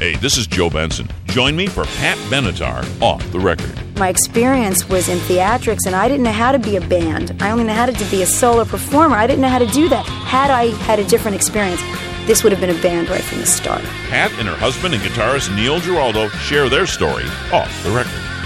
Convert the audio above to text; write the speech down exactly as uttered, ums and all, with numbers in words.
Hey, this is Joe Benson. Join me for Pat Benatar, Off the Record. My experience was in theatrics, and I didn't know how to be a band. I only knew how to be a solo performer. I didn't know how to do that. Had I had a different experience, this would have been a band right from the start. Pat and her husband and guitarist Neil Giraldo share their story off the record.